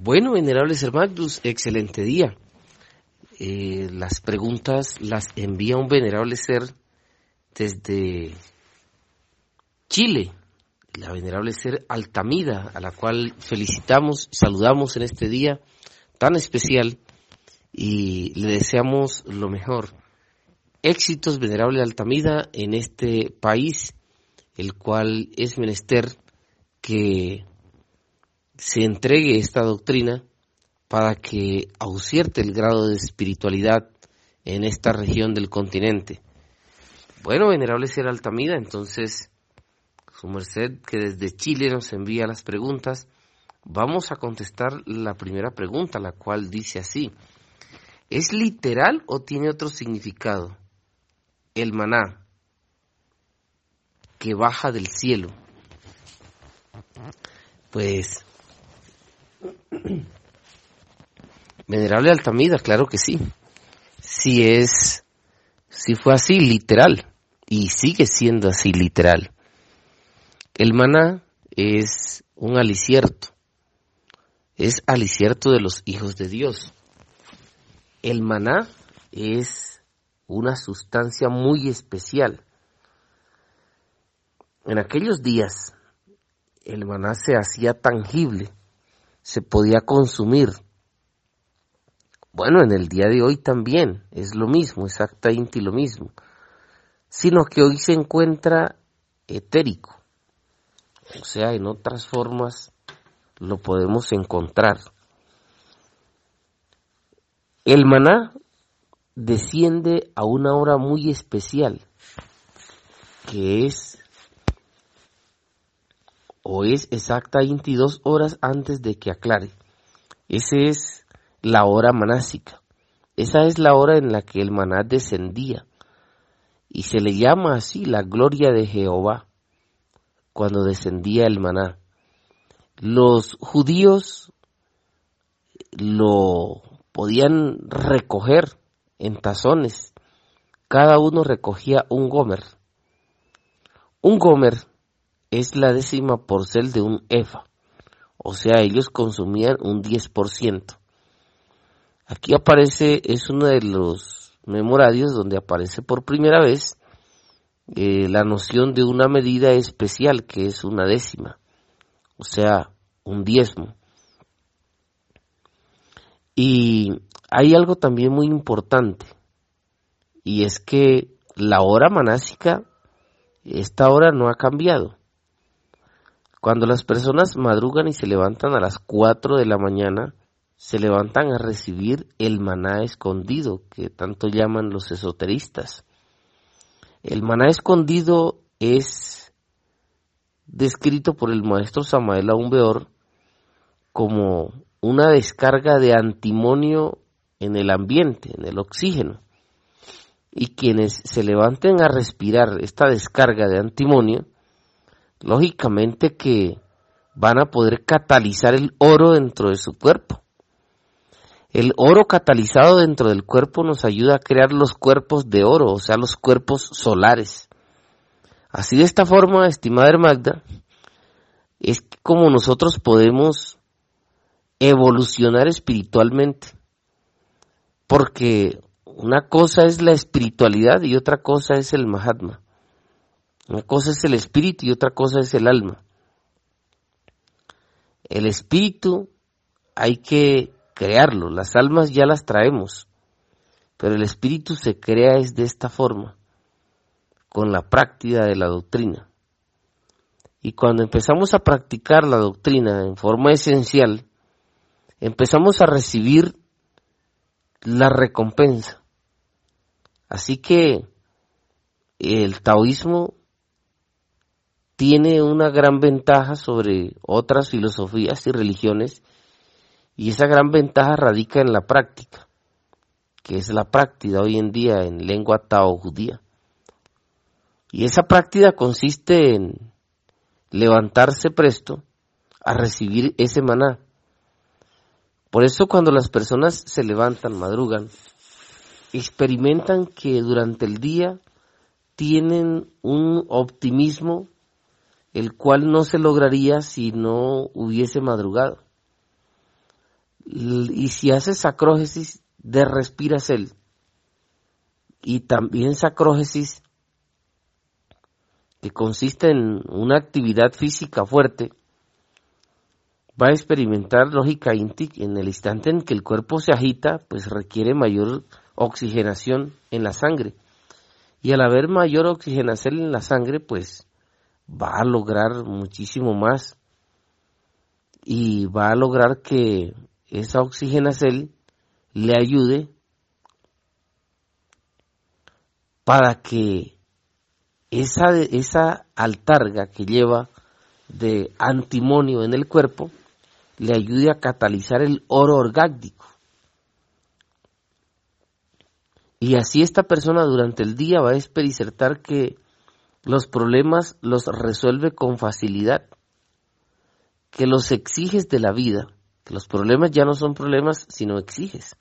Bueno, venerables hermanos, excelente día. Las preguntas las envía un venerable ser desde Chile, la venerable ser Altamira, a la cual felicitamos, saludamos en este día tan especial y le deseamos lo mejor. Éxitos, venerable Altamira, en este país, el cual es menester que se entregue esta doctrina para que aucierte el grado de espiritualidad en esta región del continente. Bueno, venerable ser Altamira, entonces, su merced que desde Chile nos envía las preguntas, vamos a contestar la primera pregunta, la cual dice así: ¿es literal o tiene otro significado el maná que baja del cielo? Pues, venerable Altamira, claro que sí. Si fue así, literal, y sigue siendo así, literal. El maná es un alicierto, es alicierto de los hijos de Dios. El maná es una sustancia muy especial. En aquellos días, el maná se hacía tangible, se podía consumir. Bueno, en el día de hoy también es lo mismo, exactamente lo mismo, sino que hoy se encuentra etérico, o sea, en otras formas lo podemos encontrar. El maná desciende a una hora muy especial, que es exactamente 2 horas antes de que aclare. Esa es la hora manásica. Esa es la hora en la que el maná descendía. Y se le llama así la gloria de Jehová, cuando descendía el maná. Los judíos lo podían recoger en tazones. Cada uno recogía un gomer. Un gomer es la 10ª porción de un efa. O sea, ellos consumían un 10%. Aquí aparece, es uno de los memorarios donde aparece por primera vez la noción de una medida especial que es una 10ª, o sea, un diezmo. Y hay algo también muy importante, y es que la hora manásica, esta hora no ha cambiado. Cuando las personas madrugan y se levantan a las 4 de la mañana, se levantan a recibir el maná escondido, que tanto llaman los esoteristas. El maná escondido es descrito por el maestro Samael Aún Weor como una descarga de antimonio en el ambiente, en el oxígeno. Y quienes se levanten a respirar esta descarga de antimonio, lógicamente que van a poder catalizar el oro dentro de su cuerpo. El oro catalizado dentro del cuerpo nos ayuda a crear los cuerpos de oro, o sea, los cuerpos solares. Así, de esta forma, estimada Magda, es como nosotros podemos evolucionar espiritualmente. Porque una cosa es la espiritualidad y otra cosa es el Mahatma. Una cosa es el espíritu y otra cosa es el alma. El espíritu hay que crearlo, las almas ya las traemos, pero el espíritu se crea es de esta forma, con la práctica de la doctrina. Y cuando empezamos a practicar la doctrina en forma esencial, empezamos a recibir la recompensa. Así que el taoísmo tiene una gran ventaja sobre otras filosofías y religiones, y esa gran ventaja radica en la práctica, que es la práctica hoy en día en lengua tao judía. Y esa práctica consiste en levantarse presto a recibir ese maná. Por eso cuando las personas se levantan, madrugan, experimentan que durante el día tienen un optimismo el cual no se lograría si no hubiese madrugado. Y si haces sacrógesis de respiracel y también sacrógesis que consiste en una actividad física fuerte, va a experimentar lógica INTI en el instante en que el cuerpo se agita, pues requiere mayor oxigenación en la sangre. Y al haber mayor oxigenación en la sangre, pues va a lograr muchísimo más. Y va a lograr que esa oxigenación le ayude para que esa altarga que lleva de antimonio en el cuerpo le ayude a catalizar el oro orgánico. Y así esta persona durante el día va a experimentar que los problemas los resuelve con facilidad, que los exiges de la vida, que los problemas ya no son problemas sino exiges.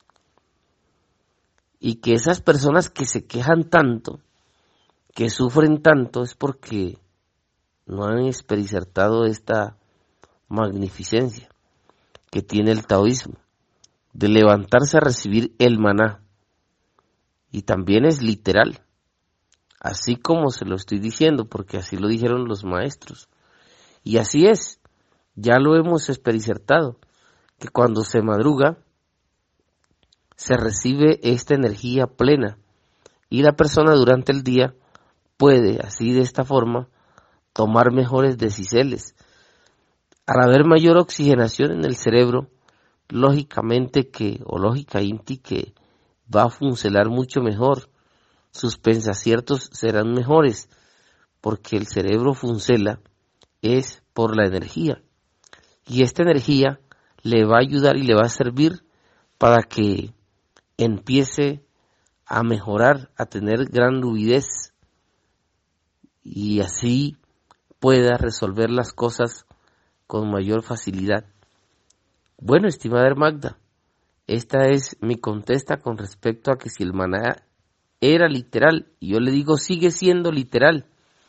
Y que esas personas que se quejan tanto, que sufren tanto, es porque no han experimentado esta magnificencia que tiene el taoísmo, de levantarse a recibir el maná. Y también es literal, así como se lo estoy diciendo, porque así lo dijeron los maestros. Y así es, ya lo hemos experimentado, que cuando se madruga, se recibe esta energía plena, y la persona durante el día puede, así de esta forma, tomar mejores decisiones. Al haber mayor oxigenación en el cerebro, lógicamente lógica INTI que va a funcionar mucho mejor, sus pensaciertos serán mejores, porque el cerebro funciona es por la energía, y esta energía le va a ayudar y le va a servir para que empiece a mejorar, a tener gran lucidez, y así pueda resolver las cosas con mayor facilidad. Bueno, estimada Magda, esta es mi contesta con respecto a que si el maná era literal, y yo le digo sigue siendo literal.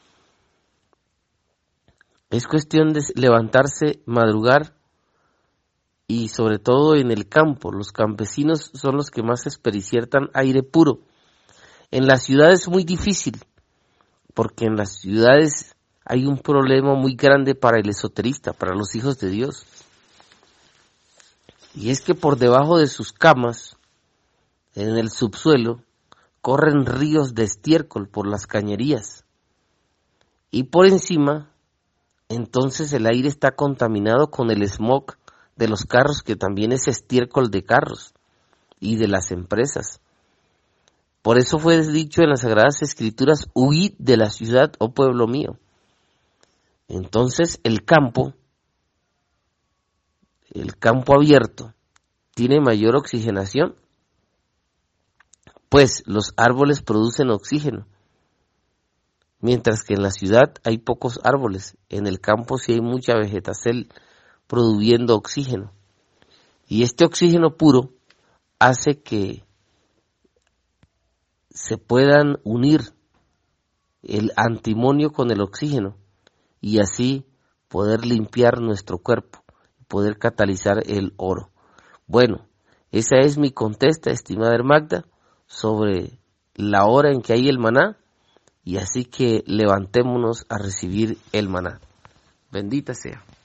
Es cuestión de levantarse, madrugar, y sobre todo en el campo. Los campesinos son los que más experiencian aire puro. En las ciudades es muy difícil, porque en las ciudades hay un problema muy grande para el esoterista, para los hijos de Dios. Y es que por debajo de sus camas, en el subsuelo, corren ríos de estiércol por las cañerías. Y por encima, entonces el aire está contaminado con el smog de los carros, que también es estiércol de carros y de las empresas. Por eso fue dicho en las Sagradas Escrituras, huid de la ciudad, oh pueblo mío. Entonces el campo abierto tiene mayor oxigenación, pues los árboles producen oxígeno, mientras que en la ciudad hay pocos árboles. En el campo sí hay mucha vegetación produciendo oxígeno, y este oxígeno puro hace que se puedan unir el antimonio con el oxígeno, y así poder limpiar nuestro cuerpo, poder catalizar el oro. Bueno, esa es mi contesta, estimada Magda, sobre la hora en que hay el maná, y así que levantémonos a recibir el maná. Bendita sea.